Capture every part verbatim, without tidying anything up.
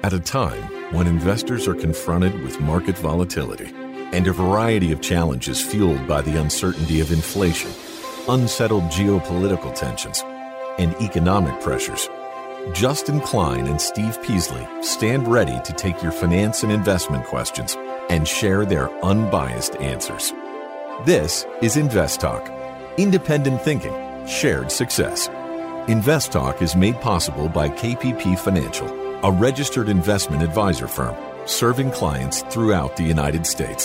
At a time when investors are confronted with market volatility and a variety of challenges fueled by the uncertainty of inflation, unsettled geopolitical tensions, and economic pressures, Justin Klein and Steve Peasley stand ready to take your finance and investment questions and share their unbiased answers. This is Invest Talk, independent thinking, shared success. Invest Talk is made possible by K P P Financial, a registered investment advisor firm serving clients throughout the United States.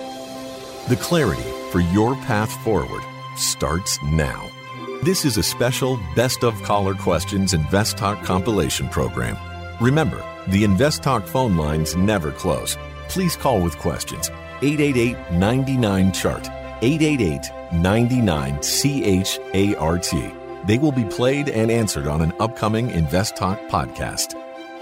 The clarity for your path forward starts now. This is a special Best of Caller Questions Invest Talk compilation program. Remember, the Invest Talk phone lines never close. Please call with questions. eight eight eight, nine nine, C H A R T. eight eight eight, nine nine, C H A R T. They will be played and answered on an upcoming Invest Talk podcast.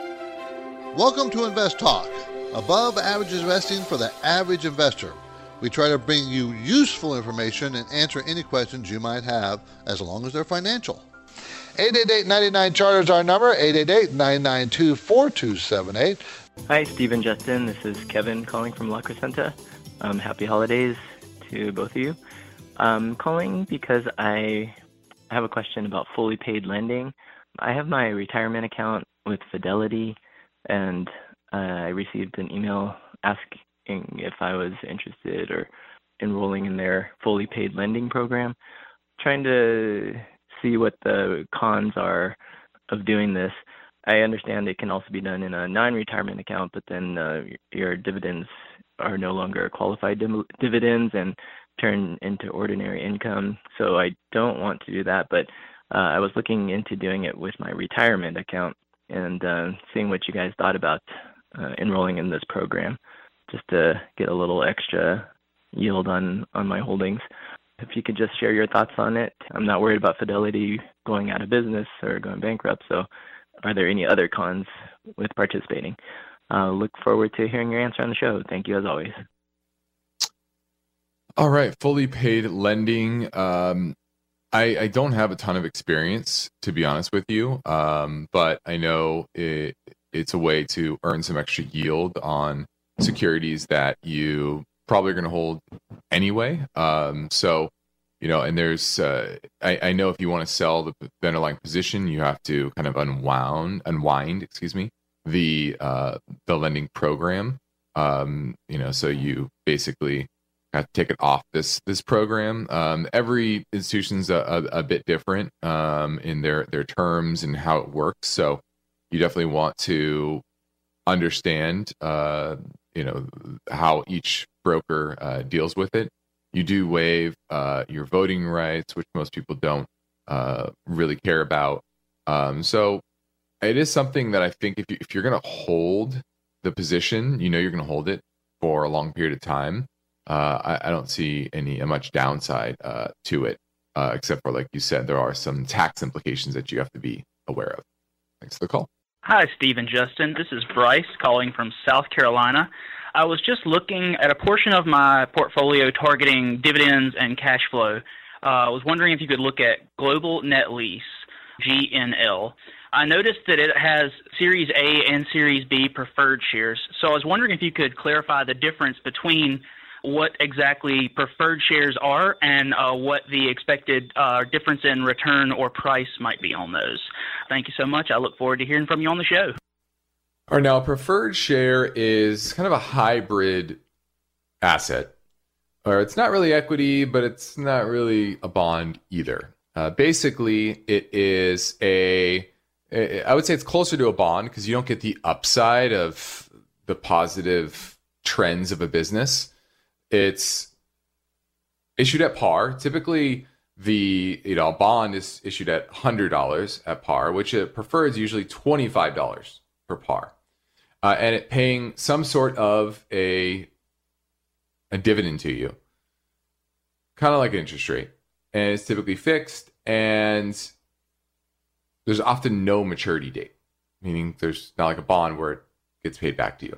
Welcome to Invest Talk, above average investing for the average investor. We try to bring you useful information and answer any questions you might have, as long as they're financial. eight eight eight, nine nine, C H A R T is our number, eight eight eight, nine nine two, four two seven eight. Hi, Steve and Justin. This is Kevin calling from La Crescenta. Um, happy holidays to both of you. I'm calling because I have a question about fully paid lending. I have my retirement account with Fidelity, and uh, I received an email asking if I was interested or enrolling in their fully paid lending program. Trying to see what the cons are of doing this. I understand it can also be done in a non-retirement account, but then uh, your dividends are no longer qualified div- dividends and turn into ordinary income. So I don't want to do that, but uh, I was looking into doing it with my retirement account and uh, seeing what you guys thought about uh, enrolling in this program, just to get a little extra yield on, on my holdings. If you could just share your thoughts on it. I'm not worried about Fidelity going out of business or going bankrupt, so are there any other cons with participating? Uh, look forward to hearing your answer on the show. Thank you as always. All right, fully paid lending. Um, I, I don't have a ton of experience, to be honest with you, um, but I know it, it's a way to earn some extra yield on securities that you probably are going to hold anyway. Um, so, you know, and there's, uh, I, I know if you want to sell the, the underlying position, you have to kind of unwound, unwind, excuse me, the uh, the lending program. Um, you know, so you basically have to take it off this this program. Um, every institution's a, a, a bit different um, in their their terms and how it works. So you definitely want to understand, uh, you know, how each broker uh, deals with it. You do waive uh, your voting rights, which most people don't uh, really care about. Um, so it is something that I think if, you, if you're going to hold the position, you know you're going to hold it for a long period of time. Uh, I, I don't see any much downside uh, to it, uh, except for, like you said, there are some tax implications that you have to be aware of. Thanks for the call. Hi, Steve and Justin. This is Bryce calling from South Carolina. I was just looking at a portion of my portfolio targeting dividends and cash flow. Uh, I was wondering if you could look at Global Net Lease, G N L. I noticed that it has Series A and Series B preferred shares, so I was wondering if you could clarify the difference between what exactly preferred shares are and uh, what the expected uh, difference in return or price might be on those. Thank you so much. I look forward to hearing from you on the show. All right, now a preferred share is kind of a hybrid asset. Or it's not really equity, but it's not really a bond either. Uh, basically, it is a, I would say it's closer to a bond because you don't get the upside of the positive trends of a business. It's issued at par. Typically, the you know a bond is issued at one hundred dollars at par, which a preferred is usually twenty-five dollars per par. Uh, and it paying some sort of a a dividend to you, kind of like an interest rate, and it's typically fixed, and there's often no maturity date, meaning there's not like a bond where it gets paid back to you.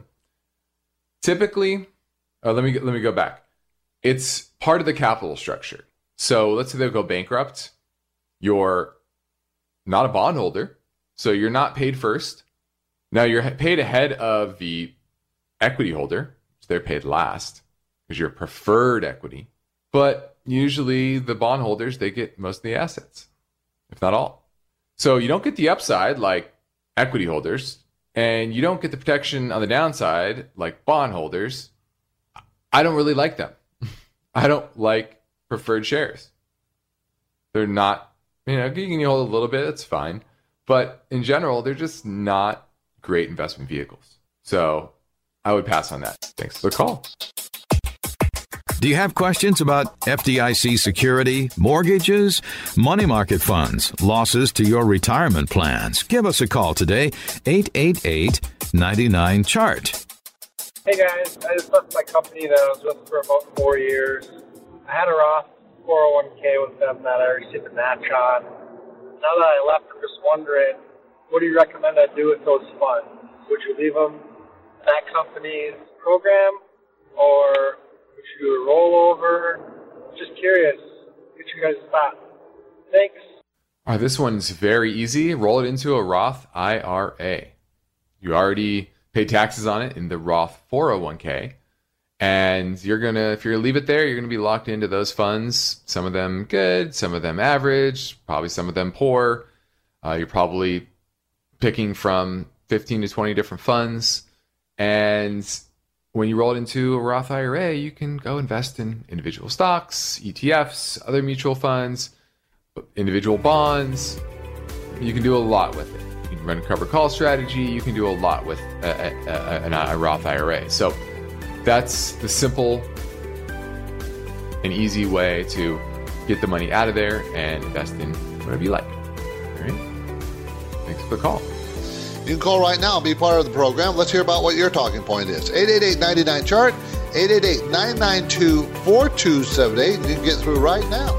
Typically, uh, let me let me go back. It's part of the capital structure. So let's say they go bankrupt. You're not a bondholder, so you're not paid first. Now you're paid ahead of the equity holder, so they're paid last because you're preferred equity. But usually the bondholders, they get most of the assets, if not all. So you don't get the upside like equity holders, and you don't get the protection on the downside like bondholders. I don't really like them. I don't like preferred shares. They're not, you know, you can hold a little bit, it's fine. But in general, they're just not great investment vehicles. So I would pass on that. Thanks for the call. Do you have questions about F D I C security, mortgages, money market funds, losses to your retirement plans? Give us a call today, eight eight eight, nine nine, C H A R T. Hey guys, I just left my company that I was with for about four years. I had a Roth four oh one k with them that I received a match on. Now that I left, I'm just wondering, what do you recommend I do with those funds? Would you leave them in that company's program, or would you do a rollover? Just curious. Get you guys' thoughts. Thanks. All right, this one's very easy. Roll it into a Roth I R A. You already pay taxes on it in the Roth four oh one k. And you're going to, if you're going to leave it there, you're going to be locked into those funds. Some of them good, some of them average, probably some of them poor. Uh, you're probably picking from fifteen to twenty different funds. And when you roll it into a Roth I R A, you can go invest in individual stocks, E T Fs, other mutual funds, individual bonds. You can do a lot with it. You can run a cover call strategy. You can do a lot with a, a, a, a Roth I R A. So that's the simple and easy way to get the money out of there and invest in whatever you like. All right. Thanks for the call. You can call right now and be part of the program. Let's hear about what your talking point is. eight eight eight, nine nine, C H A R T, eight eight eight, nine nine two, four two seven eight. You can get through right now.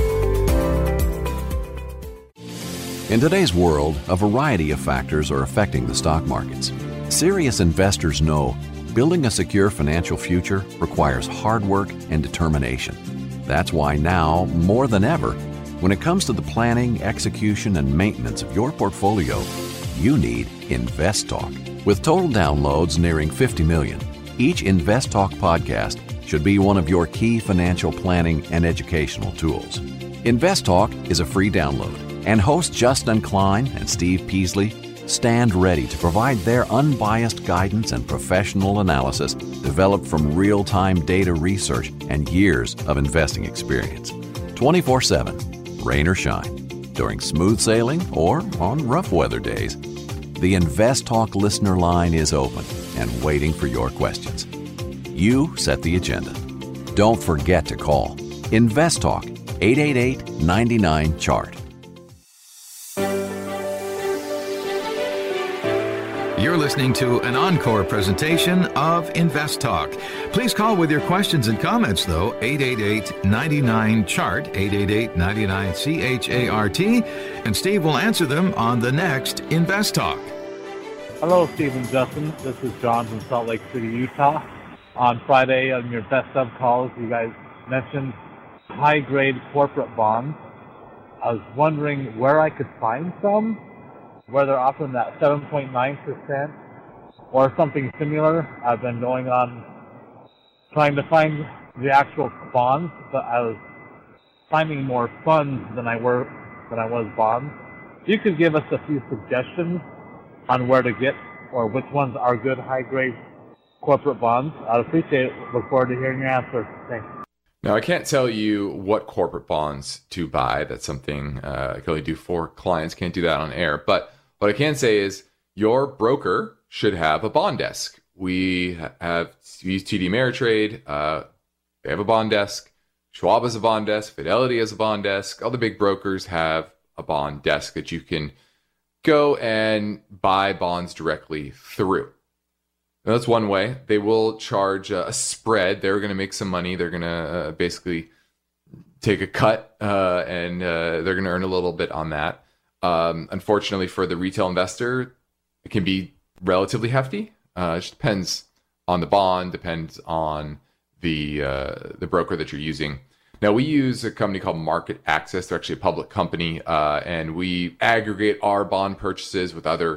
In today's world, a variety of factors are affecting the stock markets. Serious investors know building a secure financial future requires hard work and determination. That's why now, more than ever, when it comes to the planning, execution, and maintenance of your portfolio, you need InvestTalk. With total downloads nearing fifty million, each InvestTalk podcast should be one of your key financial planning and educational tools. InvestTalk is a free download, and hosts Justin Klein and Steve Peasley stand ready to provide their unbiased guidance and professional analysis developed from real-time data research and years of investing experience. twenty-four seven, rain or shine, during smooth sailing or on rough weather days. The InvestTalk listener line is open and waiting for your questions. You set the agenda. Don't forget to call InvestTalk, eight eight eight, nine nine, C H A R T. You're listening to an encore presentation of Invest Talk. Please call with your questions and comments, though, eight eight eight, nine nine, C H A R T, eight eight eight, nine nine, C H A R T, and Steve will answer them on the next Invest Talk. Hello, Steve and Justin. This is John from Salt Lake City, Utah. On Friday, on your best of calls, you guys mentioned high-grade corporate bonds. I was wondering where I could find some, where they're offering that seven point nine percent or something similar. I've been going on trying to find the actual bonds, but I was finding more funds than I were than I was bonds. If you could give us a few suggestions on where to get or which ones are good high-grade corporate bonds, I'd appreciate it. Look forward to hearing your answer. Thanks. Now, I can't tell you what corporate bonds to buy. That's something uh, I can only do for clients. Can't do that on air. But what I can say is your broker should have a bond desk. We have we use T D Ameritrade. Uh, they have a bond desk. Schwab has a bond desk. Fidelity has a bond desk. All the big brokers have a bond desk that you can go and buy bonds directly through. Now, that's one way. They will charge a spread. They're going to make some money. They're going to uh, basically take a cut uh, and uh, they're going to earn a little bit on that. Um, unfortunately for the retail investor, it can be relatively hefty. Uh, it just depends on the bond, depends on the uh, the broker that you're using. Now, we use a company called Market Access. They're actually a public company, uh, and we aggregate our bond purchases with other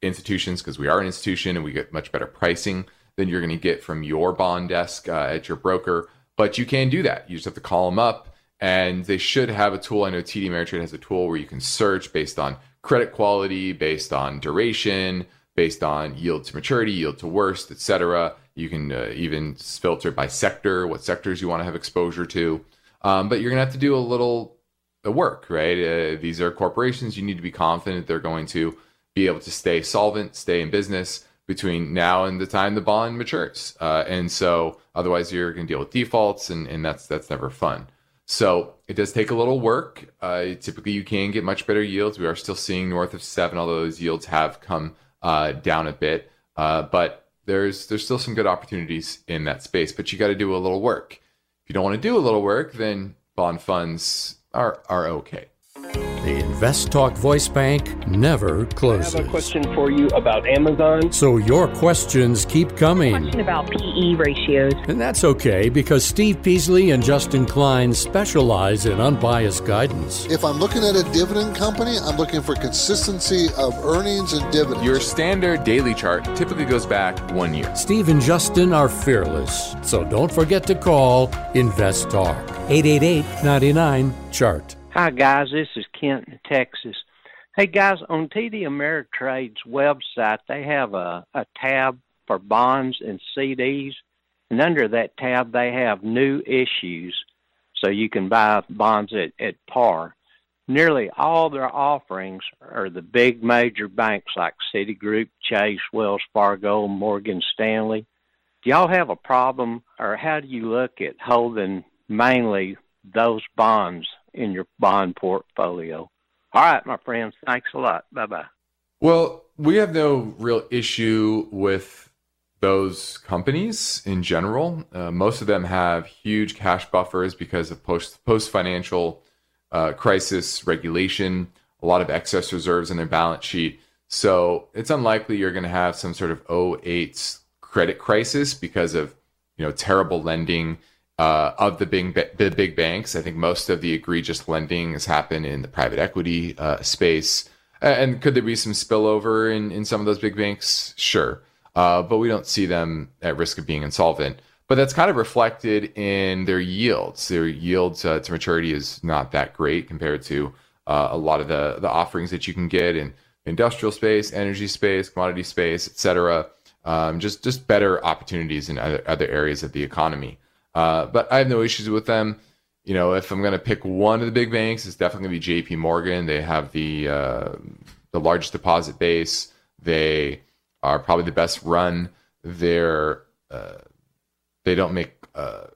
institutions, because we are an institution and we get much better pricing than you're going to get from your bond desk uh, at your broker. But you can do that. You just have to call them up, and they should have a tool. I know T D Ameritrade has a tool where you can search based on credit quality, based on duration, based on yield to maturity, yield to worst, et cetera. You can uh, even filter by sector, what sectors you want to have exposure to. Um, but you're going to have to do a little uh, work, right? Uh, these are corporations. You need to be confident they're going to be able to stay solvent, stay in business between now and the time the bond matures. Uh, and so otherwise you're going to deal with defaults, and, and that's that's never fun. So it does take a little work. Uh, typically you can get much better yields. We are still seeing north of seven, although those yields have come uh, down a bit. Uh, but there's there's still some good opportunities in that space, but you got to do a little work. If you don't want to do a little work, then bond funds are are okay. The InvestTalk Voice Bank never closes. I have a question for you about Amazon. So your questions keep coming. Question about P E ratios. And that's okay, because Steve Peasley and Justin Klein specialize in unbiased guidance. If I'm looking at a dividend company, I'm looking for consistency of earnings and dividends. Your standard daily chart typically goes back one year. Steve and Justin are fearless, so don't forget to call InvestTalk. eight eight eight, nine nine, chart. Hi, guys. This is Kent in Texas. Hey, guys, on T D Ameritrade's website, they have a, a tab for bonds and C Ds, and under that tab, they have new issues, so you can buy bonds at, at par. Nearly all their offerings are the big major banks like Citigroup, Chase, Wells Fargo, Morgan Stanley. Do y'all have a problem, or how do you look at holding mainly those bonds in your bond portfolio? All right, my friends. Thanks a lot. Bye-bye. Well, we have no real issue with those companies in general. Uh, most of them have huge cash buffers because of post post financial uh, crisis regulation, a lot of excess reserves in their balance sheet. So it's unlikely you're going to have some sort of oh eight credit crisis because of, you know, terrible lending Uh, of the big the big banks. I think most of the egregious lending has happened in the private equity uh, space. And could there be some spillover in, in some of those big banks? Sure. Uh, but we don't see them at risk of being insolvent. But that's kind of reflected in their yields. Their yields uh, to maturity is not that great compared to uh, a lot of the, the offerings that you can get in industrial space, energy space, commodity space, et cetera. Um, just, just better opportunities in other, other areas of the economy. Uh, but I have no issues with them. You know, if I'm going to pick one of the big banks, it's definitely going to be J P Morgan. They have the uh, the largest deposit base. They are probably the best run. They're uh, they don't make uh,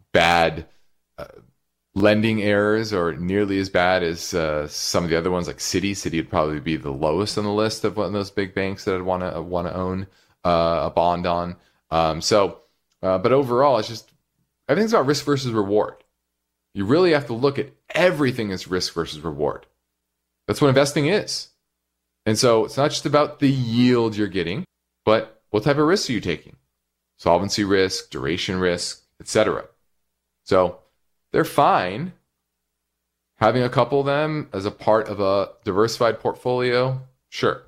bad uh, lending errors, or nearly as bad as uh, some of the other ones, like Citi. Citi would probably be the lowest on the list of one of those big banks that I'd want to want to own uh, a bond on. Um, so, uh, but overall, it's just everything's about risk versus reward. You really have to look at everything as risk versus reward. That's what investing is. And so it's not just about the yield you're getting, but what type of risks are you taking? Solvency risk, duration risk, et cetera. So they're fine. Having a couple of them as a part of a diversified portfolio, sure.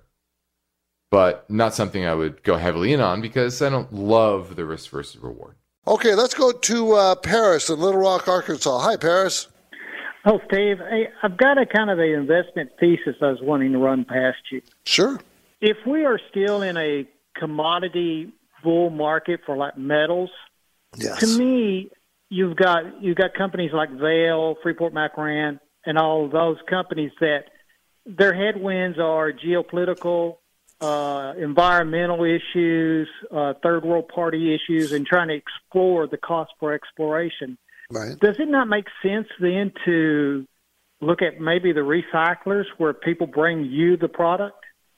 But not something I would go heavily in on because I don't love the risk versus reward. Okay, let's go to uh, Paris in Little Rock, Arkansas. Hi, Paris. Oh, Steve, hey, I've got a kind of an investment thesis I was wanting to run past you. Sure. If we are still in a commodity bull market for like metals, yes. To me, you've got you've got companies like Vail, Freeport-McMoRan, and all of those companies that their headwinds are geopolitical, Uh, environmental issues, uh, third world party issues, and trying to explore the cost for exploration. Right. Does it not make sense then to look at maybe the recyclers where people bring you the product?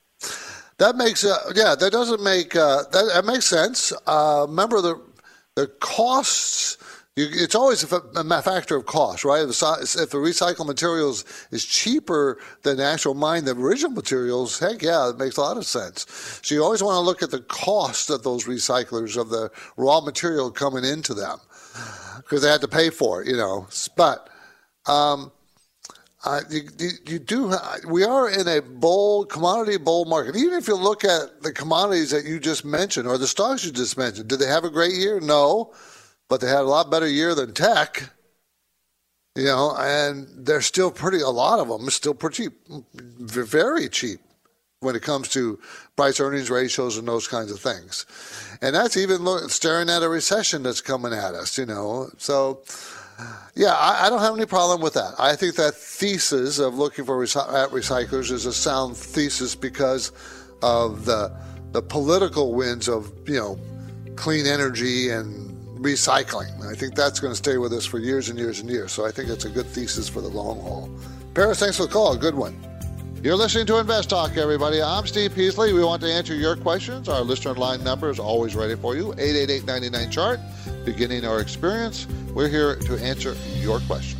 That makes uh, yeah, that doesn't make uh, that, that makes sense. Uh, remember the the costs. You, it's always a, a factor of cost, right? If the, if the recycled materials is cheaper than the actual mine, the original materials, heck yeah, it makes a lot of sense. So you always want to look at the cost of those recyclers, of the raw material coming into them, because they had to pay for it, you know. But um, Uh, you, you, you do. We are in a bull commodity bull market. Even if you look at the commodities that you just mentioned or the stocks you just mentioned, did they have a great year? No, but they had a lot better year than tech. You know, and they're still pretty. A lot of them are still pretty cheap, very cheap when it comes to price earnings ratios and those kinds of things. And that's even look, staring at a recession that's coming at us. You know, so. Yeah, I, I don't have any problem with that. I think that thesis of looking for recy- at recyclers is a sound thesis because of the the political winds of, you know, clean energy and recycling. I think that's going to stay with us for years and years and years. So I think it's a good thesis for the long haul. Paris, thanks for the call. Good one. You're listening to Invest Talk, everybody. I'm Steve Peasley. We want to answer your questions. Our listener line number is always ready for you, eight eight eight, nine nine, C H A R T. Beginning our experience, we're here to answer your question.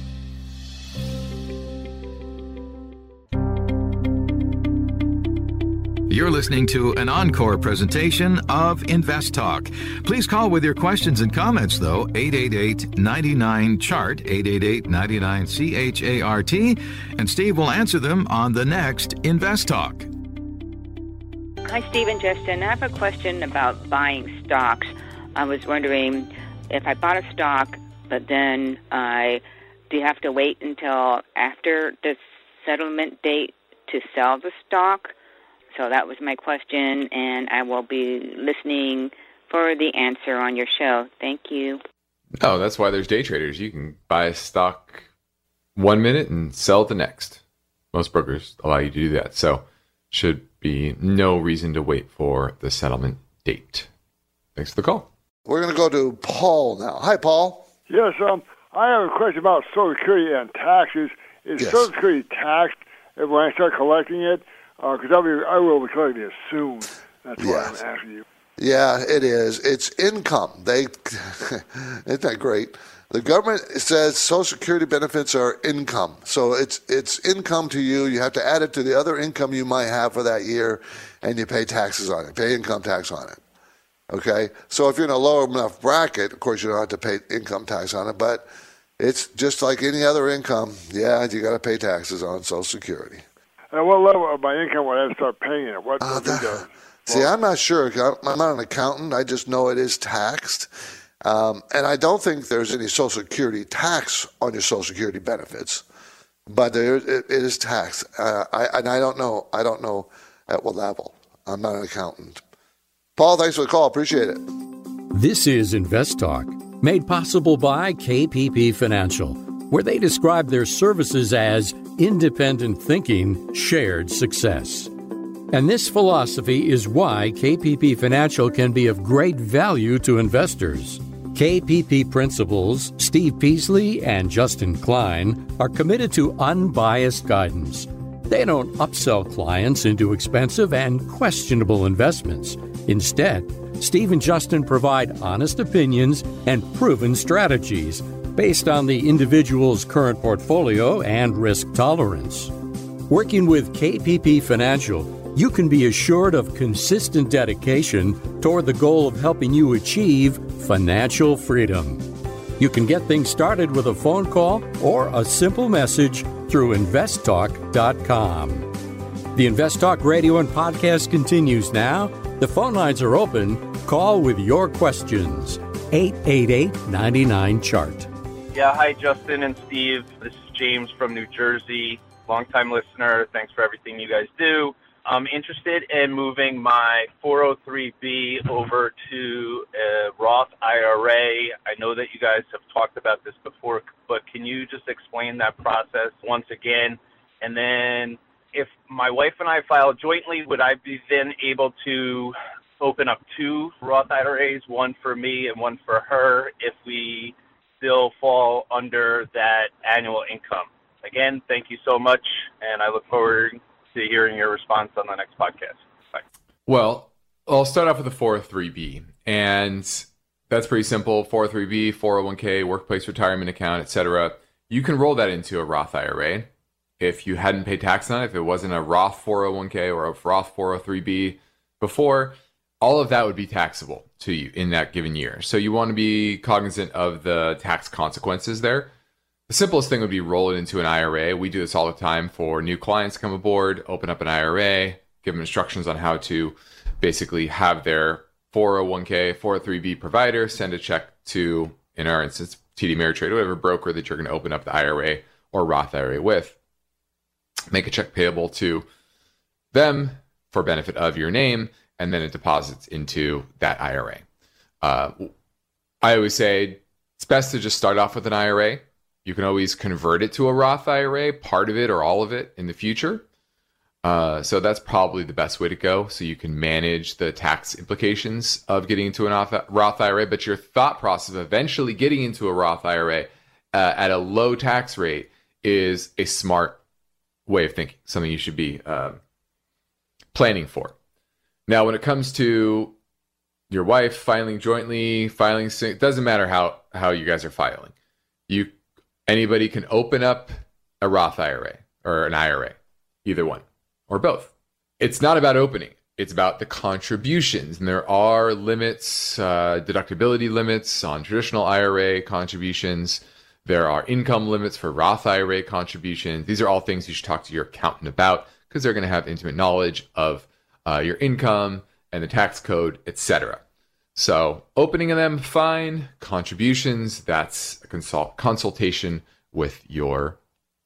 You're listening to an encore presentation of Invest Talk. Please call with your questions and comments, though, eight eight eight, nine nine, C H A R T, eight eight eight, nine nine, C H A R T, and Steve will answer them on the next Invest Talk. Hi, Steve and Justin. I have a question about buying stocks. I was wondering, if I bought a stock, but then I do you have to wait until after the settlement date to sell the stock? So that was my question, and I will be listening for the answer on your show. Thank you. Oh, that's why there's day traders. You can buy a stock one minute and sell it the next. Most brokers allow you to do that. So should be no reason to wait for the settlement date. Thanks for the call. We're going to go to Paul now. Hi, Paul. Yes, um, I have a question about Social Security and taxes. Is yes. Social Security taxed when I start collecting it? Because uh, I'll be, I will be collecting it soon. That's why yes. I'm asking you. Yeah, it is. It's income. They, isn't that great? The government says Social Security benefits are income. So it's it's income to you. You have to add it to the other income you might have for that year, and you pay taxes on it, pay income tax on it. Okay, so if you're in a low enough bracket, of course you don't have to pay income tax on it, but it's just like any other income. Yeah, you got to pay taxes on Social Security. And what level of my income would I have to start paying it? What? Uh, what that, see, I'm not sure. I'm not an accountant. I just know it is taxed, um, and I don't think there's any Social Security tax on your Social Security benefits, but there it, it is taxed. Uh, I, and I don't know. I don't know at what level. I'm not an accountant. Paul, thanks for the call. Appreciate it. This is Invest Talk, made possible by K P P Financial, where they describe their services as independent thinking, shared success. And this philosophy is why K P P Financial can be of great value to investors. K P P principals Steve Peasley and Justin Klein are committed to unbiased guidance. They don't upsell clients into expensive and questionable investments. Instead, Steve and Justin provide honest opinions and proven strategies based on the individual's current portfolio and risk tolerance. Working with K P P Financial, you can be assured of consistent dedication toward the goal of helping you achieve financial freedom. You can get things started with a phone call or a simple message through invest talk dot com. The Invest Talk radio and podcast continues now. The phone lines are open. Call with your questions. eight eight eight, nine nine, C H A R T. Yeah, hi, Justin and Steve. This is James from New Jersey. Longtime listener. Thanks for everything you guys do. I'm interested in moving my four oh three B over to a Roth I R A. I know that you guys have talked about this before, but can you just explain that process once again? And then if my wife and I file jointly, would I be then able to open up two Roth I R As, one for me and one for her, if we still fall under that annual income? Again, thank you so much, and I look forward to hearing your response on the next podcast. Bye. Well, I'll start off with the four oh three B, and that's pretty simple. four oh three B, four oh one k, workplace retirement account, et cetera. You can roll that into a Roth I R A. If you hadn't paid tax on it, if it wasn't a Roth four oh one k or a Roth four oh three B before, all of that would be taxable to you in that given year. So you want to be cognizant of the tax consequences there. the simplest thing would be roll it into an I R A. We do this all the time for new clients come aboard, open up an I R A, give them instructions on how to basically have their four oh one k, four oh three b provider send a check to, in our instance, T D Ameritrade, whatever broker that you're going to open up the I R A or Roth I R A with. Make a check payable to them for benefit of your name, and then it deposits into that I R A. Uh, I always say it's best to just start off with an I R A. You can always convert it to a Roth I R A, part of it or all of it in the future. Uh, so that's probably the best way to go, so you can manage the tax implications of getting into an Roth I R A. But your thought process of eventually getting into a Roth I R A uh, at a low tax rate is a smart way of thinking, something you should be uh, planning for. Now, when it comes to your wife filing jointly, filing, it doesn't matter how, how you guys are filing. You anybody can open up a Roth I R A or an I R A, either one. Or both. It's not about opening. It's about the contributions. And there are limits, uh, deductibility limits on traditional I R A contributions. There are income limits for Roth I R A contributions. These are all things you should talk to your accountant about because they're going to have intimate knowledge of uh, your income and the tax code, et cetera. So opening of them, fine. Contributions, that's a consult- consultation with your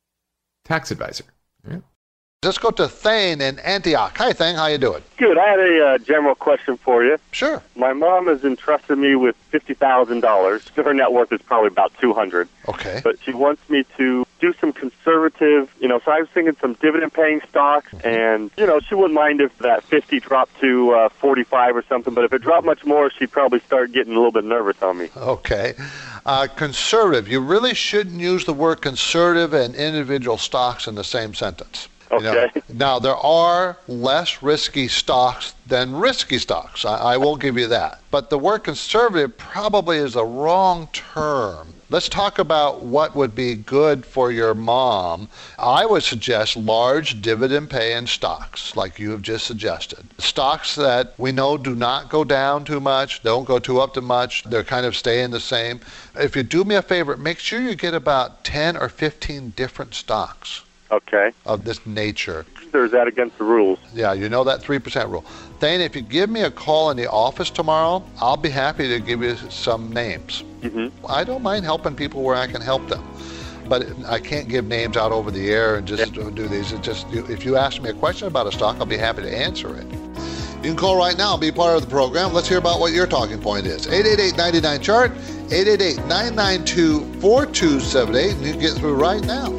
tax advisor. Yeah. Let's go to Thane in Antioch. Hi, Thane. How you doing? Good. I had a uh, general question for you. Sure. My mom has entrusted me with fifty thousand dollars. Her net worth is probably about two hundred thousand dollars. Okay. But she wants me to do some conservative, you know, so I was thinking some dividend-paying stocks, and, you know, she wouldn't mind if that fifty dropped to uh, forty-five or something, but if it dropped much more, she'd probably start getting a little bit nervous on me. Okay. Uh, conservative. You really shouldn't use the word conservative and individual stocks in the same sentence. Okay. You know, now, there are less risky stocks than risky stocks. I, I will give you that. But the word conservative probably is a wrong term. Let's talk about what would be good for your mom. I would suggest large dividend-paying stocks, like you have just suggested. Stocks that we know do not go down too much, don't go too up too much, they're kind of staying the same. If you do me a favor, make sure you get about ten or fifteen different stocks. Okay. Of this nature. Or is that against the rules? Yeah, you know that three percent rule. Thane, if you give me a call in the office tomorrow, I'll be happy to give you some names. Mm-hmm. I don't mind helping people where I can help them. But I can't give names out over the air and just yeah. do these. It's just, if you ask me a question about a stock, I'll be happy to answer it. You can call right now and be part of the program. Let's hear about what your talking point is. eight eight eight, nine nine, C H A R T, eight eight eight, nine nine two, four two seven eight, and you can get through right now.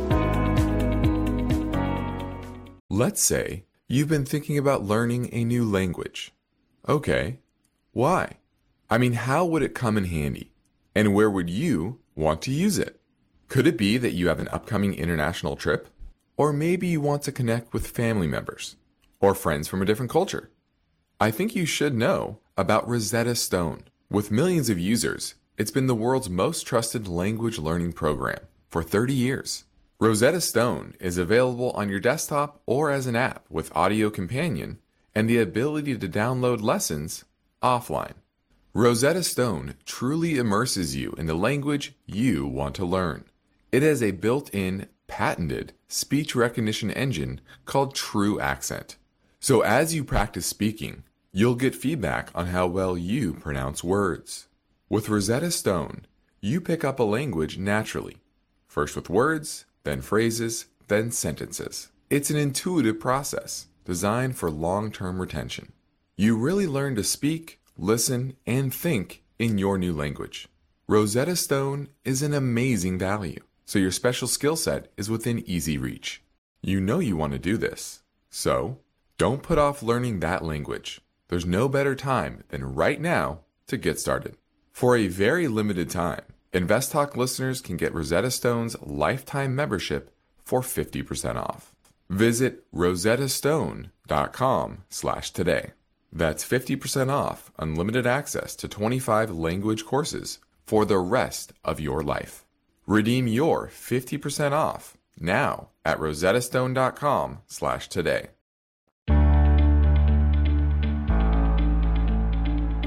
Let's say you've been thinking about learning a new language. Okay, why? I mean, how would it come in handy? And where would you want to use it? Could it be that you have an upcoming international trip? Or maybe you want to connect with family members or friends from a different culture? I think you should know about Rosetta Stone. With millions of users, it's been the world's most trusted language learning program for thirty years. Rosetta Stone is available on your desktop or as an app with Audio Companion and the ability to download lessons offline. Rosetta Stone truly immerses you in the language you want to learn. It has a built-in, patented speech recognition engine called True Accent. So as you practice speaking, you'll get feedback on how well you pronounce words. With Rosetta Stone, you pick up a language naturally, first with words, then phrases, then sentences. It's an intuitive process designed for long-term retention. You really learn to speak, listen, and think in your new language. Rosetta Stone is an amazing value, so your special skill set is within easy reach. You know you want to do this, so don't put off learning that language. There's no better time than right now to get started. For a very limited time, InvestTalk listeners can get Rosetta Stone's lifetime membership for fifty percent off. Visit rosettastone.com slash today. That's fifty percent off unlimited access to twenty-five language courses for the rest of your life. Redeem your fifty percent off now at rosettastone.com slash today.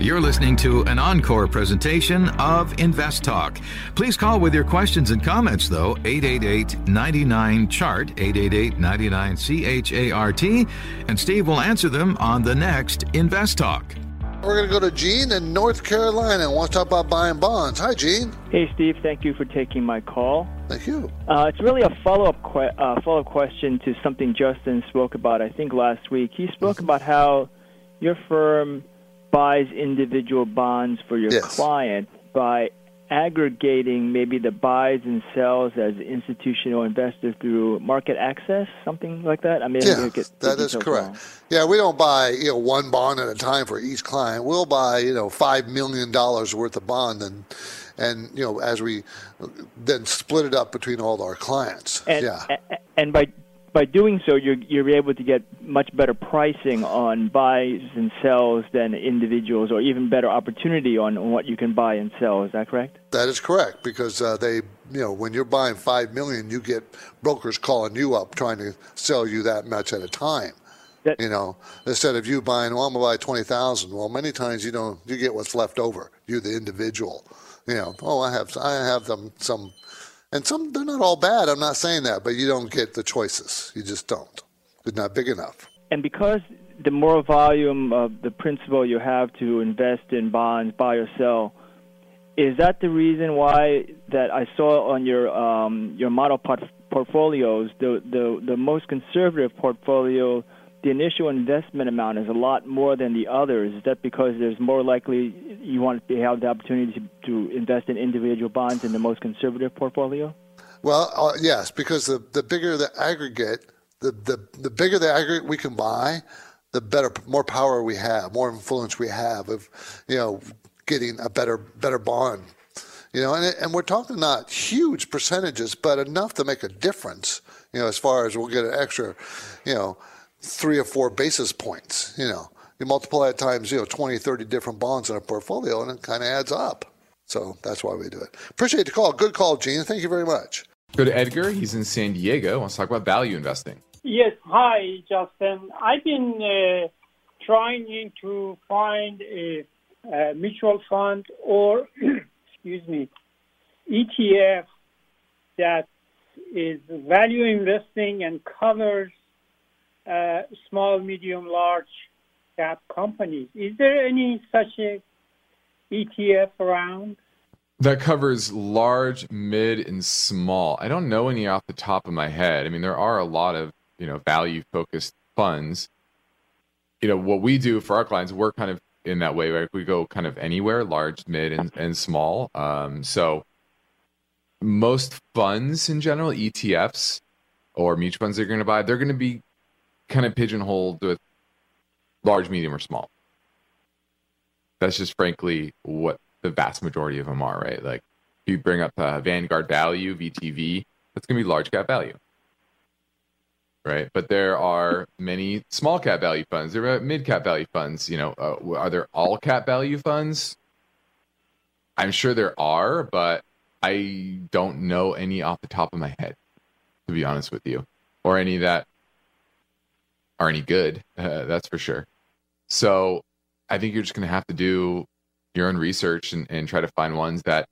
You're listening to an encore presentation of Invest Talk. Please call with your questions and comments, though, eight eight eight, nine nine, C H A R T, eight eight eight, nine nine, C H A R T, and Steve will answer them on the next Invest Talk. We're going to go to Gene in North Carolina and want to talk about buying bonds. Hi, Gene. Hey, Steve. Thank you for taking my call. Thank you. Uh, it's really a follow-up que- uh, follow-up question to something Justin spoke about, I think, last week. He spoke about how your firm buys individual bonds for your yes. client by aggregating maybe the buys and sells as institutional investors through market access, something like that. I mean, yeah, get that is correct. Wrong. Yeah, we don't buy you know one bond at a time for each client. We'll buy you know five million dollars worth of bond, and and you know as we then split it up between all our clients. And, yeah, and by by doing so, you're you're able to get much better pricing on buys and sells than individuals, or even better opportunity on, on what you can buy and sell. Is that correct? That is correct, because uh, they, you know, when you're buying five million, you get brokers calling you up trying to sell you that much at a time. That, you know, instead of you buying, well, I'm gonna buy twenty thousand. Well, many times you don't, you get what's left over. You, the individual, you know, oh, I have, I have them some. And some, they're not all bad. I'm not saying that, but you don't get the choices. You just don't. It's not big enough. And because the more volume of the principal you have to invest in bonds, buy or sell, is that the reason why that I saw on your um, your model port- portfolios, the, the the most conservative portfolio, the initial investment amount is a lot more than the others? Is that because there's more likely you want to have the opportunity to, to invest in individual bonds in the most conservative portfolio? Well, uh, yes, because the, the bigger the aggregate, the, the, the bigger the aggregate we can buy, the better, more power we have, more influence we have of, you know, getting a better better bond. You know, and, and we're talking not huge percentages, but enough to make a difference, you know, as far as we'll get an extra, you know, three or four basis points. You know, you multiply it times, you know, twenty, thirty different bonds in a portfolio, and it kind of adds up. So that's why we do it. Appreciate the call. Good call, Gene. Thank you very much. Go to Edgar. He's in San Diego. Wants to talk about value investing. Yes. Hi, Justin. I've been uh, trying to find a, a mutual fund or, excuse me, E T F that is value investing and covers Uh, small, medium, large cap companies. Is there any such a E T F around? That covers large, mid, and small. I don't know any off the top of my head. I mean, there are a lot of, you know, value-focused funds. You know, what we do for our clients, we're kind of in that way, right? We go kind of anywhere, large, mid, and, and small. Um, so most funds in general, E T Fs or mutual funds they're going to buy, they're going to be kind of pigeonholed with large, medium, or small. That's just frankly what the vast majority of them are, right? Like if you bring up uh, Vanguard Value, V T V, that's going to be large cap value, right? But there are many small cap value funds. There are mid cap value funds. You know, uh, are there all cap value funds? I'm sure there are, but I don't know any off the top of my head, to be honest with you, or any that are any good, uh, that's for sure. So I think you're just going to have to do your own research and, and try to find ones that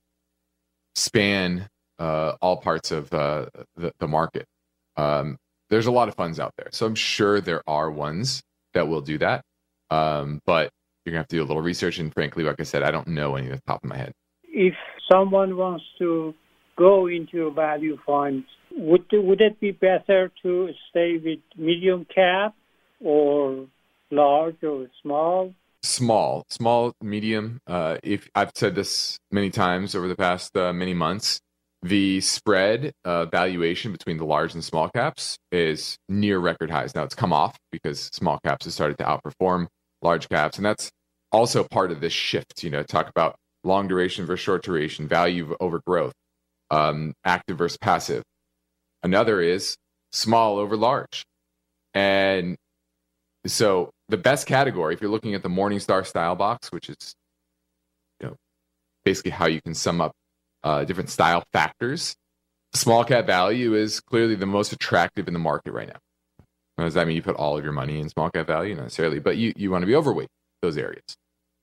span uh, all parts of uh, the, the market. Um, there's a lot of funds out there. So I'm sure there are ones that will do that. Um, but you're going to have to do a little research. And frankly, like I said, I don't know any off the top of my head. If someone wants to go into a value fund, would would it be better to stay with medium cap or large or small? Small, small, medium. Uh, if I've said this many times over the past uh, many months, the spread uh, valuation between the large and small caps is near record highs. Now it's come off because small caps have started to outperform large caps, and that's also part of this shift. You know, talk about long duration versus short duration, value over growth, um, active versus passive. Another is small over large. And so the best category, if you're looking at the Morningstar style box, which is, you know, basically how you can sum up uh, different style factors, small cap value is clearly the most attractive in the market right now. Now, does that mean you put all of your money in small cap value? Not necessarily, but you, you want to be overweight those areas.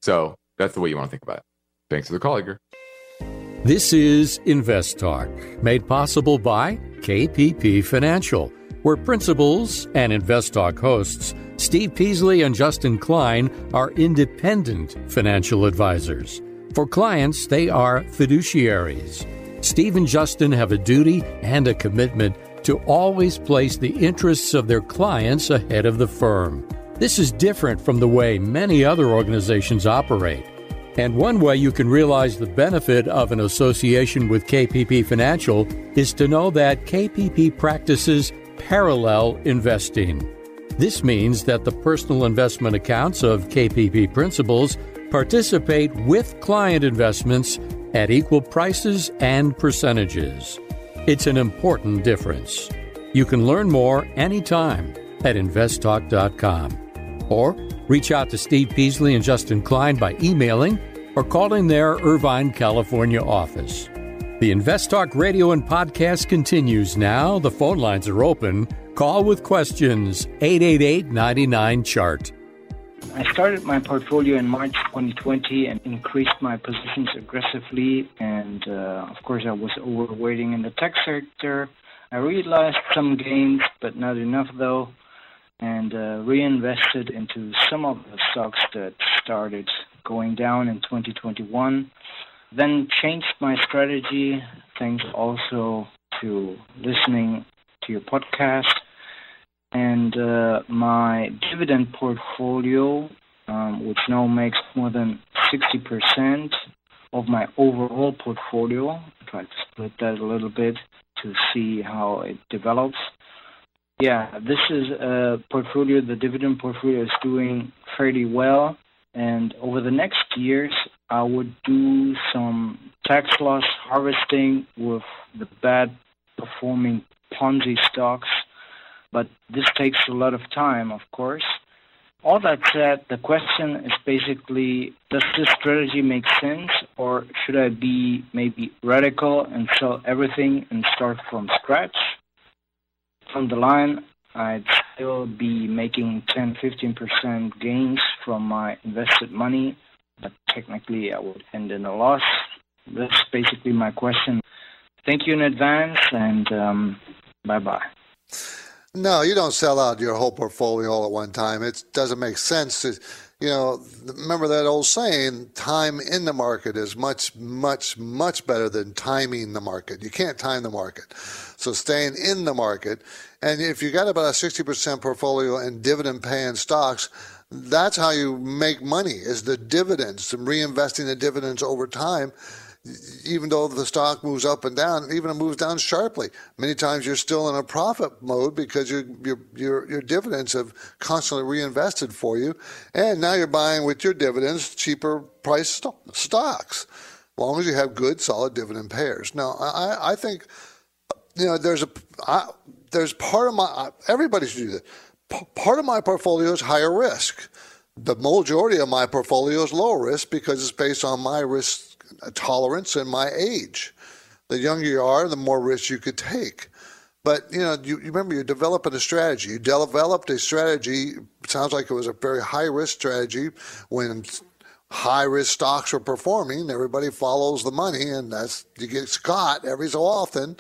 So that's the way you want to think about it. Thanks for the call, Edgar. This is Invest Talk, made possible by K P P Financial, where principals and Invest Talk hosts Steve Peasley and Justin Klein are independent financial advisors. For clients, they are fiduciaries. Steve and Justin have a duty and a commitment to always place the interests of their clients ahead of the firm. This is different from the way many other organizations operate. And one way you can realize the benefit of an association with K P P Financial is to know that K P P practices parallel investing. This means that the personal investment accounts of K P P principals participate with client investments at equal prices and percentages. It's an important difference. You can learn more anytime at invest talk dot com. Or reach out to Steve Peasley and Justin Klein by emailing or calling their Irvine, California office. The Invest Talk radio and podcast continues now. The phone lines are open. Call with questions, eight eight eight, nine nine, C H A R T. I started my portfolio in March twenty twenty and increased my positions aggressively. And, uh, of course, I was overweighting in the tech sector. I realized some gains, but not enough, though, and uh, reinvested into some of the stocks that started going down in twenty twenty-one. Then changed my strategy, thanks also to listening to your podcast. And uh, my dividend portfolio, um, which now makes more than sixty percent of my overall portfolio, I tried to split that a little bit to see how it develops. Yeah, this is a portfolio, the dividend portfolio is doing fairly well. And over the next years, I would do some tax loss harvesting with the bad performing Ponzi stocks. But this takes a lot of time, of course. All that said, the question is basically, does this strategy make sense, or should I be maybe radical and sell everything and start from scratch? From the line, I'd still be making ten, fifteen percent gains from my invested money, but technically I would end in a loss. That's basically my question. Thank you in advance, and um, bye-bye. No, you don't sell out your whole portfolio all at one time. It doesn't make sense. To, you know, remember that old saying, time in the market is much, much, much better than timing the market. You can't time the market. So staying in the market, and if you got about a sixty percent portfolio in dividend-paying stocks, that's how you make money, is the dividends, and reinvesting the dividends over time. Even though the stock moves up and down, even it moves down sharply, many times you're still in a profit mode because your your your your dividends have constantly reinvested for you, and now you're buying with your dividends cheaper price st- stocks, as long as you have good, solid dividend payers. Now, I I think, you know, there's a I, there's part of my everybody should do that. P- part of my portfolio is higher risk. The majority of my portfolio is lower risk because it's based on my risk tolerance and my age. The younger you are, the more risk you could take. But, you know, you, you remember you're developing a strategy. You developed a strategy, it sounds like it was a very high-risk strategy. When high-risk stocks are performing, everybody follows the money, and that's you get caught every so often.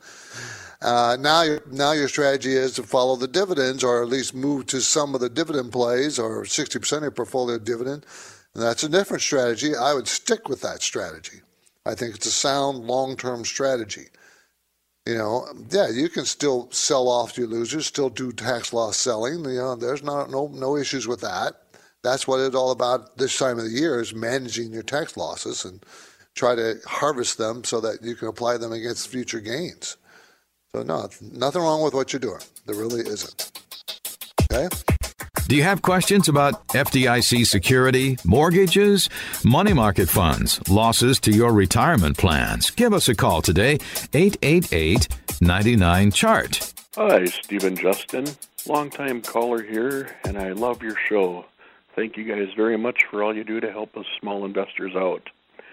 Uh, now, your, now your strategy is to follow the dividends, or at least move to some of the dividend plays, or sixty percent of your portfolio dividend. And that's a different strategy. I would stick with that strategy. I think it's a sound long-term strategy. You know, yeah, you can still sell off your losers, still do tax loss selling. You know, there's not no no issues with that. That's what it's all about this time of the year, is managing your tax losses and try to harvest them so that you can apply them against future gains. So no, nothing wrong with what you're doing. There really isn't. Okay? Do you have questions about F D I C security, mortgages, money market funds, losses to your retirement plans? Give us a call today, eight eight eight, nine nine, C H A R T. Hi, Stephen Justin, longtime caller here, and I love your show. Thank you guys very much for all you do to help us small investors out.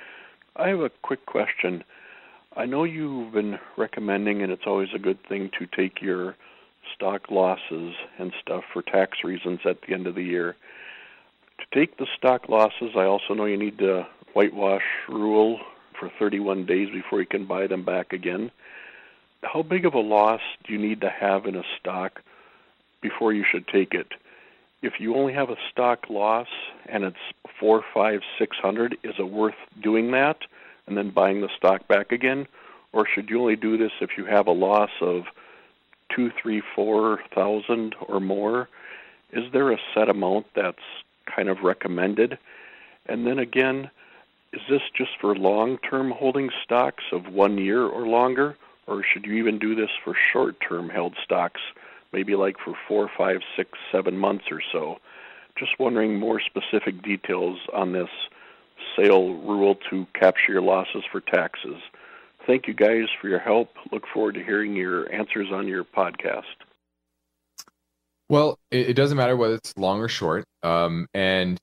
I have a quick question. I know you've been recommending, and it's always a good thing, to take your stock losses and stuff for tax reasons at the end of the year. To take the stock losses, I also know you need the whitewash rule for thirty-one days before you can buy them back again. How big of a loss do you need to have in a stock before you should take it? If you only have a stock loss and it's four, five, six hundred, is it worth doing that and then buying the stock back again? Or should you only do this if you have a loss of two, three, four thousand or more? Is there a set amount that's kind of recommended? And then again, is this just for long-term holding stocks of one year or longer? Or should you even do this for short-term held stocks, maybe like for four, five, six, seven months or so? Just wondering more specific details on this sale rule to capture your losses for taxes. Thank you guys for your help. Look forward to hearing your answers on your podcast. Well, it, it doesn't matter whether it's long or short. Um, and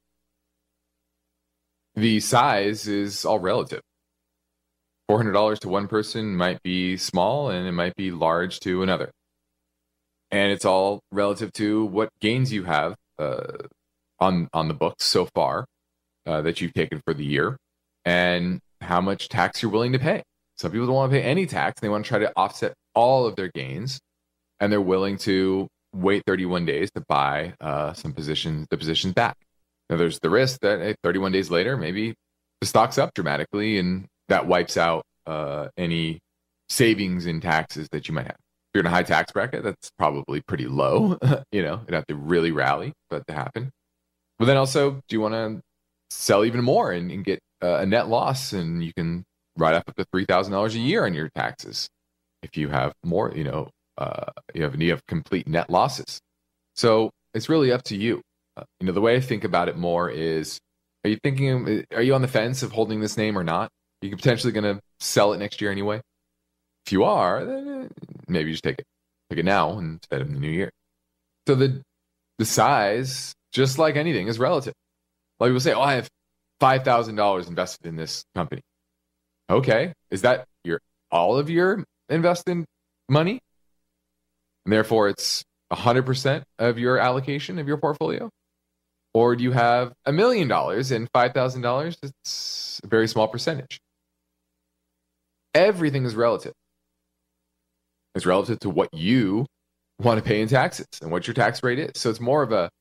the size is all relative. four hundred dollars to one person might be small and it might be large to another. And it's all relative to what gains you have uh, on, on the books so far uh, that you've taken for the year and how much tax you're willing to pay. Some people don't want to pay any tax. They want to try to offset all of their gains, and they're willing to wait thirty-one days to buy uh, some positions, the positions back. Now, there's the risk that hey, thirty-one days later, maybe the stock's up dramatically, and that wipes out uh, any savings in taxes that you might have. If you're in a high tax bracket, that's probably pretty low. You know, it'd have to really rally for that to happen. But then also, do you want to sell even more and, and get uh, a net loss, and you can write off up to three thousand dollars a year on your taxes if you have more, you know, uh, you have you have complete net losses. So it's really up to you. Uh, you know, the way I think about it more is, are you thinking, are you on the fence of holding this name or not? You're potentially going to sell it next year anyway. If you are, then maybe you just take it, take it now instead of in the new year. So the the size, just like anything, is relative. A lot of people say, "Oh, I have five thousand dollars invested in this company." Okay, is that your all of your invested money? And therefore, it's one hundred percent of your allocation of your portfolio? Or do you have a million dollars and five thousand dollars? It's a very small percentage. Everything is relative. It's relative to what you want to pay in taxes and what your tax rate is. So it's more of a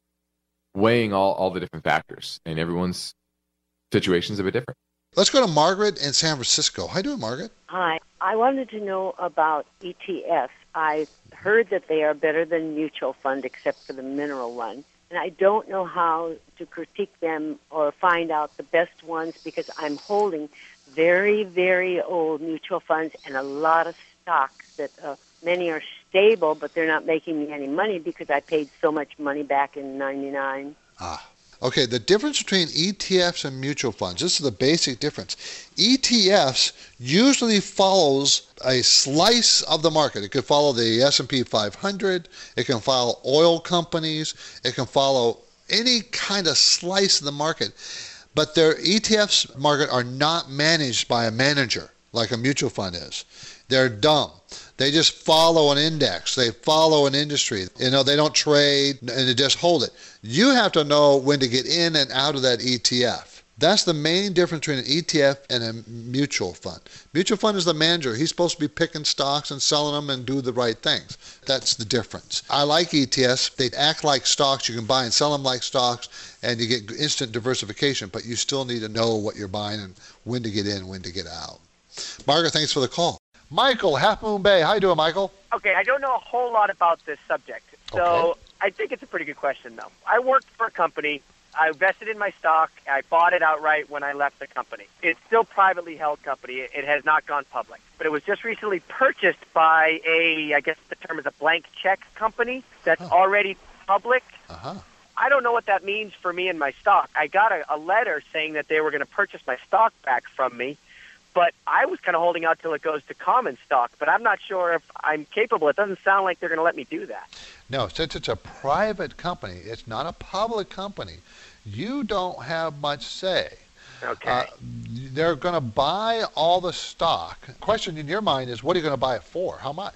weighing all, all the different factors, and everyone's situation is a bit different. Let's go to Margaret in San Francisco. How you doing, Margaret? Hi. I wanted to know about E T Fs. I heard that they are better than mutual fund except for the mineral one. And I don't know how to critique them or find out the best ones because I'm holding very, very old mutual funds and a lot of stocks that uh, many are stable, but they're not making me any money because I paid so much money back in ninety-nine. Ah. Okay, the difference between E T Fs and mutual funds, this is the basic difference. E T Fs usually follows a slice of the market. It could follow the S and P five hundred, it can follow oil companies, it can follow any kind of slice of the market. But their E T Fs, Margaret, are not managed by a manager like a mutual fund is. They're dumb. They just follow an index. They follow an industry. You know, they don't trade and they just hold it. You have to know when to get in and out of that E T F. That's the main difference between an E T F and a mutual fund. Mutual fund is the manager. He's supposed to be picking stocks and selling them and do the right things. That's the difference. I like E T Fs. They act like stocks. You can buy and sell them like stocks, and you get instant diversification, but you still need to know what you're buying and when to get in, when to get out. Margaret, thanks for the call. Michael, Half Moon Bay. How you doing, Michael? Okay, I don't know a whole lot about this subject, so okay. I think it's a pretty good question, though. I worked for a company. I invested in my stock. I bought it outright when I left the company. It's still privately held company. It has not gone public, but it was just recently purchased by a, I guess the term is a blank check company that's huh. already public. Uh-huh. I don't know what that means for me and my stock. I got a, a letter saying that they were going to purchase my stock back from me. But I was kind of holding out till it goes to common stock, but I'm not sure if I'm capable. It doesn't sound like they're going to let me do that. No, since it's a private company, it's not a public company, you don't have much say. Okay. Uh, they're going to buy all the stock. Question in your mind is, what are you going to buy it for? How much?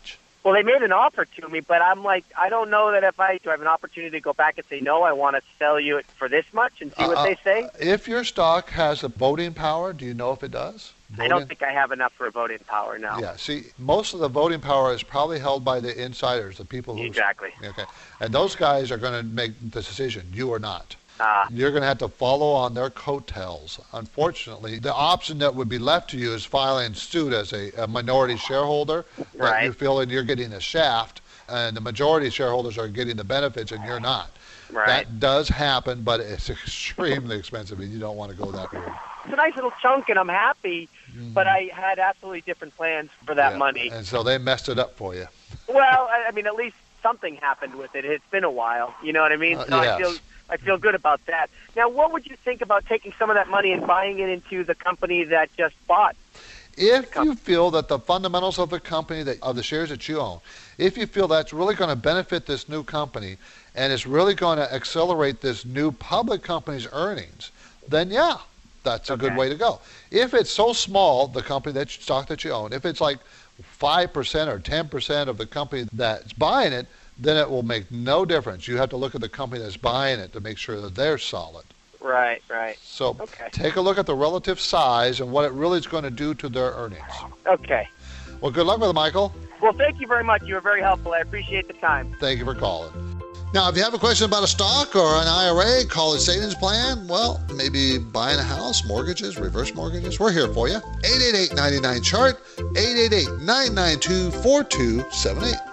Well, they made an offer to me, but I'm like, I don't know that if I do I have an opportunity to go back and say, no, I want to sell you it for this much and see what Uh, they say. If your stock has a voting power, do you know if it does? I don't think I have enough for voting power now. Yeah, see, most of the voting power is probably held by the insiders, the people who... Exactly. Okay, and those guys are going to make the decision. You are not. Uh, You're going to have to follow on their coattails. Unfortunately, the option that would be left to you is filing suit as a, a minority shareholder. That Right. you feel that you're getting a shaft, and the majority shareholders are getting the benefits, and you're not. Right. That does happen, but it's extremely expensive, and you don't want to go that route. It's a nice little chunk, and I'm happy, but I had absolutely different plans for that Yeah, money. And so they messed it up for you. Well, I, I mean, at least something happened with it. It's been a while. You know what I mean? Uh, so yes. I feel I feel good about that. Now, what would you think about taking some of that money and buying it into the company that just bought? If you feel that the fundamentals of the company, that of the shares that you own, if you feel that's really going to benefit this new company and it's really going to accelerate this new public company's earnings, then yeah, that's a good way to go. If it's so small, the company that stock that you own, if it's like five percent or ten percent of the company that's buying it, then it will make no difference. You have to look at the company that's buying it to make sure that they're solid. Right, right. So Okay. take a look at the relative size and what it really is going to do to their earnings. Okay. Well, good luck with it, Michael. Well, thank you very much. You were very helpful. I appreciate the time. Thank you for calling. Now, if you have a question about a stock or an I R A, college savings plan, well, maybe buying a house, mortgages, reverse mortgages, we're here for you. eight eight eight, nine nine, C H A R T, eight eight eight, nine nine two, four two seven eight.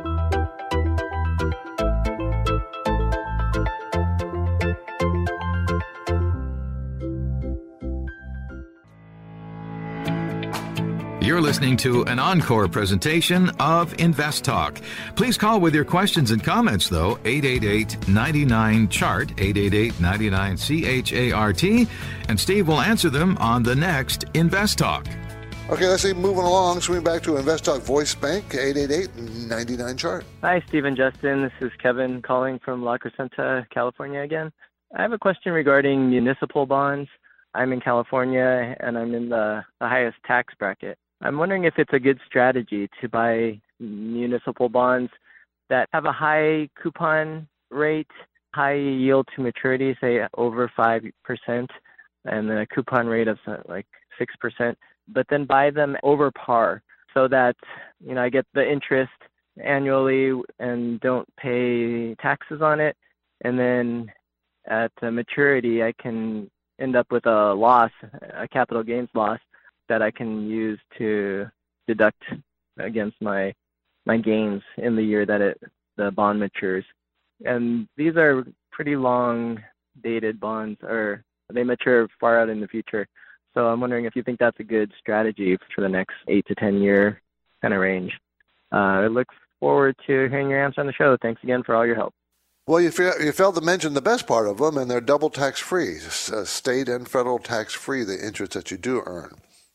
You're listening to an encore presentation of Invest Talk. Please call with your questions and comments, though, eight eight eight, nine nine, C H A R T, eight eight eight, nine nine, C H A R T, and Steve will answer them on the next Invest Talk. Okay, let's see, moving along, swing back to Invest Talk Voice Bank, eight eight eight, nine nine, C H A R T. Hi, Steve and Justin. This is Kevin calling from La Crescenta, California again. I have a question regarding municipal bonds. I'm in California, and I'm in the, the highest tax bracket. I'm wondering if it's a good strategy to buy municipal bonds that have a high coupon rate, high yield to maturity, say over five percent, and then a coupon rate of like six percent, but then buy them over par so that, you know, I get the interest annually and don't pay taxes on it. And then at uh, maturity, I can end up with a loss, a capital gains loss, that I can use to deduct against my my gains in the year that it the bond matures. And these are pretty long dated bonds, or they mature far out in the future. So I'm wondering if you think that's a good strategy for the next eight to ten year kind of range. Uh, I look forward to hearing your answer on the show. Thanks again for all your help. Well, you, fa- you failed to mention the best part of them, and they're double tax-free, uh, state and federal tax-free, the interest that you do earn.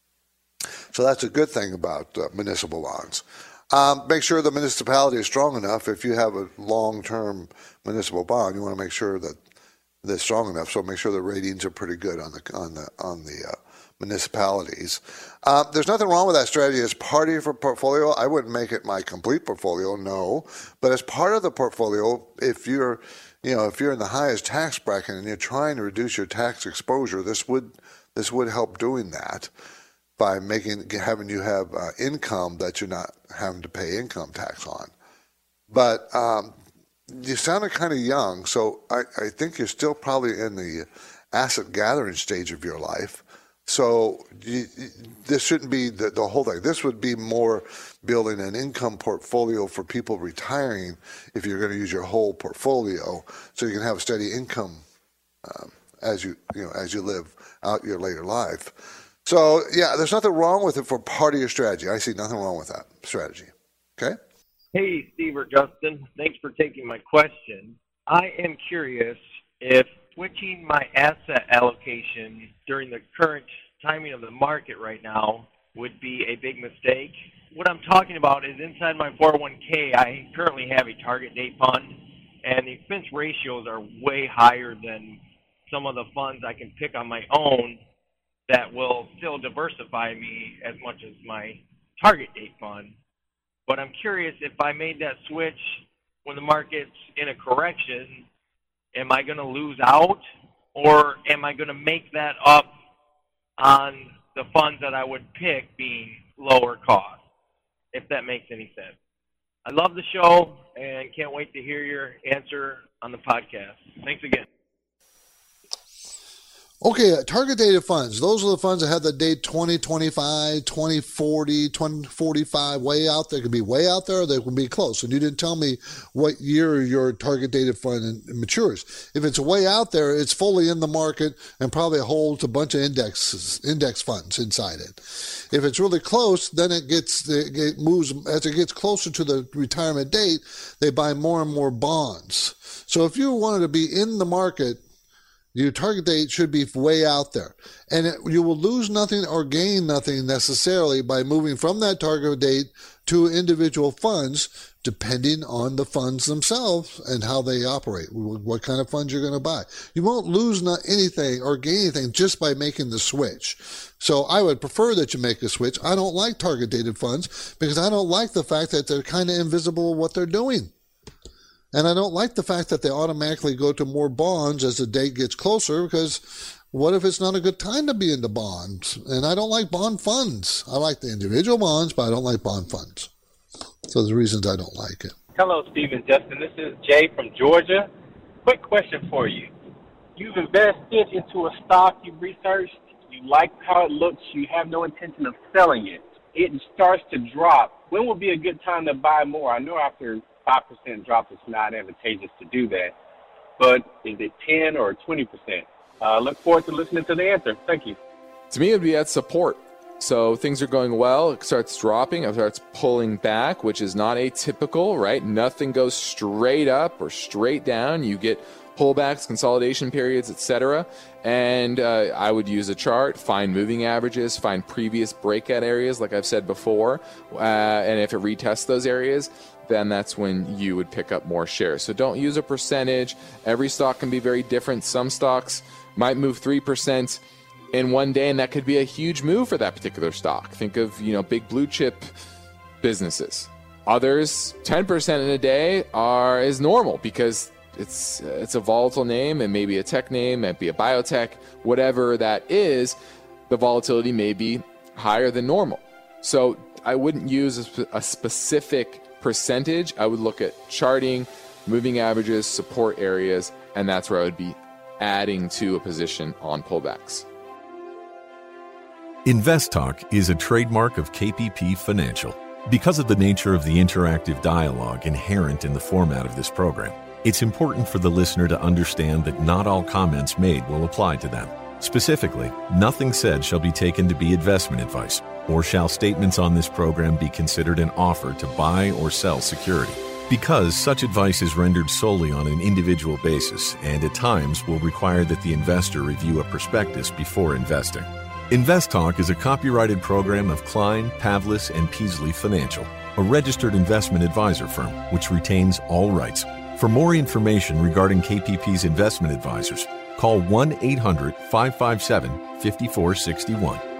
So that's a good thing about uh, municipal bonds. Um, make sure the municipality is strong enough. If you have a long-term municipal bond, you want to make sure that they're strong enough. So make sure the ratings are pretty good on the on the on the uh, municipalities. Uh, there's nothing wrong with that strategy as part of your portfolio. I wouldn't make it my complete portfolio, no. But as part of the portfolio, if you're you know if you're in the highest tax bracket and you're trying to reduce your tax exposure, this would this would help doing that, by making having you have uh, income that you're not having to pay income tax on. But um, you sounded kind of young, so I, I think you're still probably in the asset gathering stage of your life. So you, this shouldn't be the, the whole thing. This would be more building an income portfolio for people retiring if you're going to use your whole portfolio, so you can have a steady income um, as you you know as you live out your later life. So, yeah, there's nothing wrong with it for part of your strategy. I see nothing wrong with that strategy. Okay? Hey, Steve or Justin. Thanks for taking my question. I am curious if switching my asset allocation during the current timing of the market right now would be a big mistake. What I'm talking about is inside my four oh one k, I currently have a target date fund, and the expense ratios are way higher than some of the funds I can pick on my own that will still diversify me as much as my target date fund. But I'm curious, if I made that switch when the market's in a correction, am I going to lose out, or am I going to make that up on the funds that I would pick being lower cost, if that makes any sense? I love the show and can't wait to hear your answer on the podcast. Thanks again. Okay, target dated funds. Those are the funds that have the date twenty twenty-five, twenty forty, twenty forty-five, way out there. They can be way out there, or they can be close. And you didn't tell me what year your target dated fund matures. If it's way out there, it's fully in the market and probably holds a bunch of indexes, index funds inside it. If it's really close, then it gets it moves as it gets closer to the retirement date. They buy more and more bonds. So if you wanted to be in the market, your target date should be way out there. And it, you will lose nothing or gain nothing necessarily by moving from that target date to individual funds, depending on the funds themselves and how they operate, what kind of funds you're going to buy. You won't lose not anything or gain anything just by making the switch. So I would prefer that you make a switch. I don't like target dated funds because I don't like the fact that they're kind of invisible what they're doing. And I don't like the fact that they automatically go to more bonds as the date gets closer, because what if it's not a good time to be into bonds? And I don't like bond funds. I like the individual bonds, but I don't like bond funds. So there's reasons I don't like it. Hello, Steve and Justin. This is Jay from Georgia. Quick question for you. You've invested into a stock you've researched. You like how it looks. You have no intention of selling it. It starts to drop. When would be a good time to buy more? I know after five percent drop, it's not advantageous to do that. But is it ten or twenty percent? Uh, look forward to listening to the answer. Thank you. To me, it would be at support. So things are going well. It starts dropping. It starts pulling back, which is not atypical, right? Nothing goes straight up or straight down. You get pullbacks, consolidation periods, et cetera. And uh, I would use a chart, find moving averages, find previous breakout areas, like I've said before. Uh, and if it retests those areas, then that's when you would pick up more shares. So don't use a percentage. Every stock can be very different. Some stocks might move three percent in one day, and that could be a huge move for that particular stock. Think of, you know, big blue chip businesses. Others, ten percent in a day are is normal because it's it's a volatile name, and maybe a tech name, maybe a biotech, whatever that is, the volatility may be higher than normal. So I wouldn't use a, sp- a specific percentage. I would look at charting, moving averages, support areas, and that's where I would be adding to a position on pullbacks. InvestTalk is a trademark of K P P Financial. Because of the nature of the interactive dialogue inherent in the format of this program, it's important for the listener to understand that not all comments made will apply to them. Specifically, nothing said shall be taken to be investment advice, or shall statements on this program be considered an offer to buy or sell security. Because such advice is rendered solely on an individual basis and at times will require that the investor review a prospectus before investing. InvestTalk is a copyrighted program of Klein, Pavlis, and Peasley Financial, a registered investment advisor firm which retains all rights. For more information regarding K P P's investment advisors, call one eight hundred five five seven five four six one.